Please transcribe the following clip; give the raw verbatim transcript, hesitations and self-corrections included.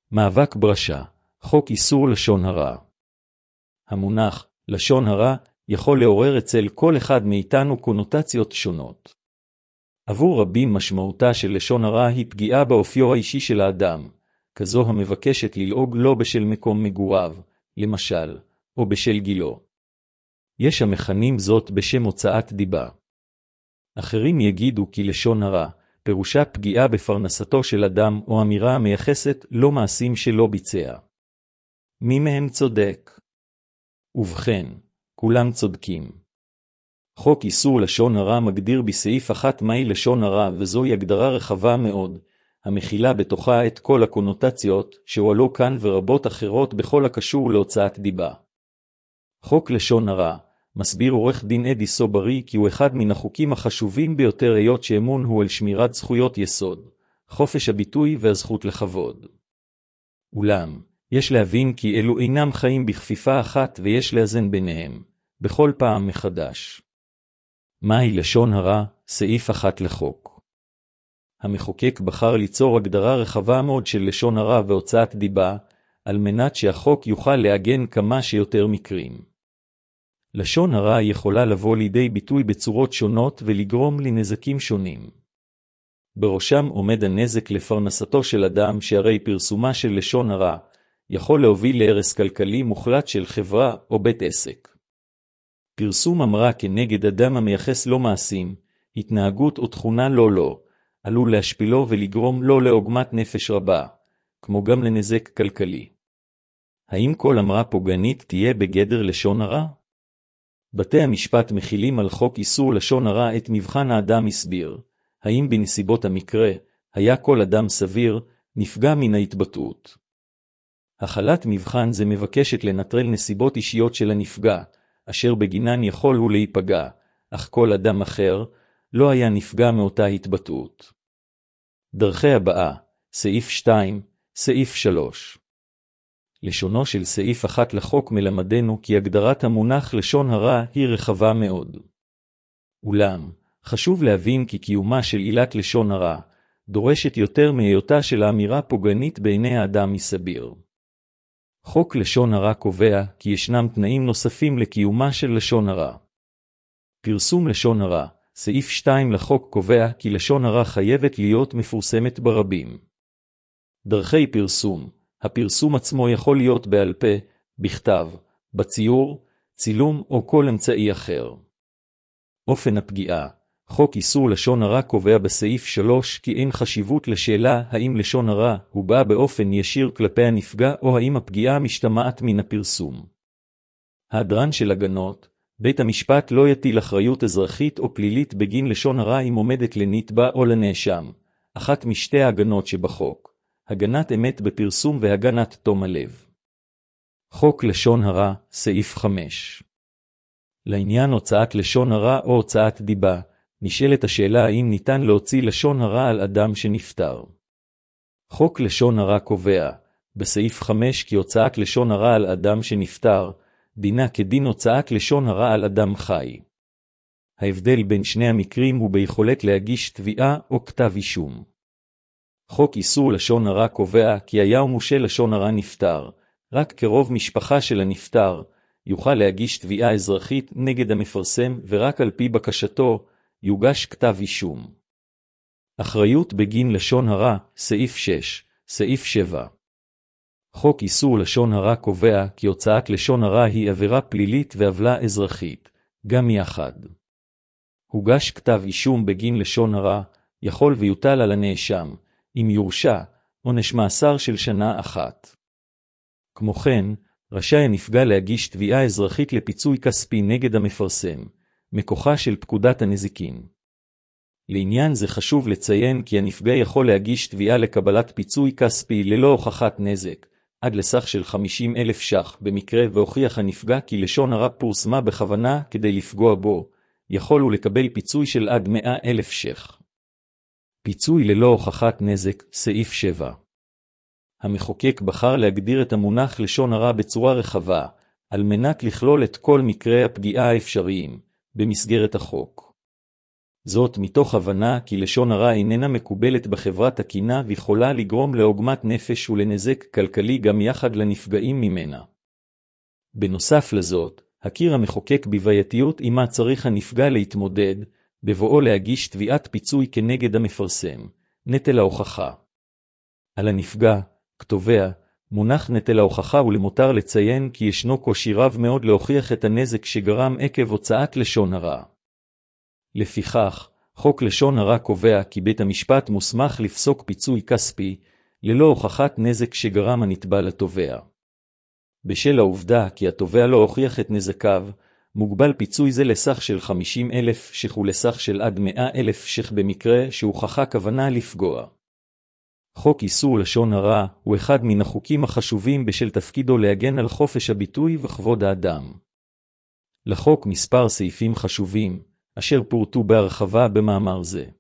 מאבק ברשע, חוק איסור לשון הרע. המונח לשון הרע יכול לעורר אצל כל אחד מאיתנו קונוטציות שונות. עבור רבים משמעותה של לשון הרע היא פגיעה באופיו האישי של האדם, כזו המבקשת ללעוג לא בשל מקום מגוריו, למשל, או בשל גילו. יש המכנים זאת בשם הוצאת דיבה. אחרים יגידו כי לשון הרע פירושה פגיעה בפרנסתו של אדם או אמירה המייחסת לא מעשים שלא ביצע. מי מהם צודק? ובכן, כולם צודקים. חוק איסור לשון הרע מגדיר בסעיף אחת מהי לשון הרע, וזוהי הגדרה רחבה מאוד, המכילה בתוכה את כל הקונוטציות שהועלו כאן ורבות אחרות בכל הקשור להוצאת דיבה. חוק לשון הרע מסביר עורך דין אדי סוברי כי הוא אחד מן החוקים החשובים ביותר, היות שאמון הוא על שמירת זכויות יסוד, חופש הביטוי והזכות לכבוד. אולם, יש להבין כי אלו אינם חיים בכפיפה אחת ויש לאזן ביניהם, בכל פעם מחדש. מהי לשון הרע? סעיף אחת לחוק. המחוקק בחר ליצור הגדרה רחבה מאוד של לשון הרע והוצאת דיבה, על מנת שהחוק יוכל לעגן כמה שיותר מקרים. לשון הרע יכולה לבוא לידי ביטוי בצורות שונות ולגרום לנזקים שונים. בראשם עומד הנזק לפרנסתו של אדם, שהרי פרסומה של לשון הרע יכול להוביל להרס כלכלי מוחלט של חברה או בית עסק. פרסום אמרה כנגד אדם המייחס לו מעשים, התנהגות או תכונה לא לא, עלול להשפילו ולגרום לו לעוגמת נפש רבה, כמו גם לנזק כלכלי. האם כל אמרה פוגענית תהיה בגדר לשון הרע? בתי המשפט מכילים על חוק איסור לשון הרע את מבחן האדם הסביר, האם בנסיבות המקרה היה כל אדם סביר נפגע מן ההתבטאות. החלת מבחן זה מבקשת לנטרל נסיבות אישיות של הנפגע, אשר בגינן יכול הוא להיפגע, אך כל אדם אחר לא היה נפגע מאותה התבטאות. דרכי הבאה, סעיף שתיים, סעיף שלוש. לשונו של סעיף אחת לחוק מלמדנו כי הגדרת המונח לשון הרע היא רחבה מאוד. אולם, חשוב להבין כי קיומה של עילת לשון הרע דורשת יותר מהיותה של האמירה פוגענית בעיני האדם מסביר. חוק לשון הרע קובע כי ישנם תנאים נוספים לקיומה של לשון הרע. פרסום לשון הרע, סעיף שתיים לחוק קובע כי לשון הרע חייבת להיות מפורסמת ברבים. דרכי פרסום, הפרסום עצמו יכול להיות בעל פה, בכתב, בציור, צילום או כל אמצעי אחר. אופן הפגיעה, חוק איסור לשון הרע קובע בסעיף שלוש כי אין חשיבות לשאלה האם לשון הרע הוא בא באופן ישיר כלפי הנפגע או האם הפגיעה משתמעת מן הפרסום. ההדרן של הגנות, בית המשפט לא יטיל אחריות אזרחית או פלילית בגין לשון הרע אם עומדת לנתבע או לנאשם, אחת משתי ההגנות שבחוק, הגנת אמת בפרסום והגנת תום הלב. חוק לשון הרע, סעיף חמש. לעניין הוצאת לשון הרע או הוצאת דיבה, נשאלת השאלה האם ניתן להוציא לשון הרע על אדם שנפטר. חוק לשון הרע קובע, בסעיף חמש כי הוצאת לשון הרע על אדם שנפטר, דינה כדין הוצאת לשון הרע על אדם חי. ההבדל בין שני המקרים הוא ביכולת להגיש תביעה או כתב אישום. חוק איסור לשון הרע קובע כי היה ומשה לשון הרע נפטר, רק קרוב משפחה של הנפטר, יוכל להגיש תביעה אזרחית נגד המפרסם ורק על פי בקשתו יוגש כתב אישום. אחריות בגין לשון הרע, סעיף שש, סעיף שבע. חוק איסור לשון הרע קובע כי הוצאת לשון הרע היא עבירה פלילית ועוולה אזרחית, גם יחד. הוגש כתב אישום בגין לשון הרע, יכול ויוטל על הנאשם, אם יורשע, עונש מאסר של שנה אחת. כמו כן, רשאי הנפגע להגיש תביעה אזרחית לפיצוי כספי נגד המפרסם, מכוחה של פקודת הנזיקין. לעניין זה חשוב לציין כי הנפגע יכול להגיש תביעה לקבלת פיצוי כספי ללא הוכחת נזק, עד לסך של חמישים אלף ש"ח, במקרה והוכיח הנפגע כי לשון הרע פורסמה בכוונה כדי לפגוע בו, יכול הוא לקבל פיצוי של עד מאה אלף ש"ח. פיצוי ללא הוכחת נזק, סעיף שבע. המחוקק בחר להגדיר את המונח לשון הרע בצורה רחבה, על מנת לכלול את כל מקרי הפגיעה האפשריים, במסגרת החוק. זאת מתוך הבנה כי לשון הרע איננה מקובלת בחברה תקינה ויכולה לגרום לעוגמת נפש ולנזק כלכלי גם יחד לנפגעים ממנה. בנוסף לזאת, הכיר המחוקק בבעייתיות עמה צריך הנפגע להתמודד, בבואו להגיש תביעת פיצוי כנגד המפרסם, נטל ההוכחה. על הנפגע, כתובע, מונח נטל ההוכחה ולמותר לציין כי ישנו קושי רב מאוד להוכיח את הנזק שגרם עקב הוצאת לשון הרע. לפיכך, חוק לשון הרע קובע כי בית המשפט מוסמך לפסוק פיצוי כספי, ללא הוכחת נזק שגרם הנתבע לתובע. בשל העובדה כי התובע לא הוכיח את נזקיו, מוגבל פיצוי זה לסך של חמישים אלף ש"ח ולסך של עד מאה אלף ש"ח במקרה שהוכחה כוונה לפגוע. חוק איסור לשון הרע הוא אחד מן החוקים החשובים בשל תפקידו להגן על חופש הביטוי וכבוד האדם. לחוק מספר סעיפים חשובים, אשר פורטו בהרחבה במאמר זה.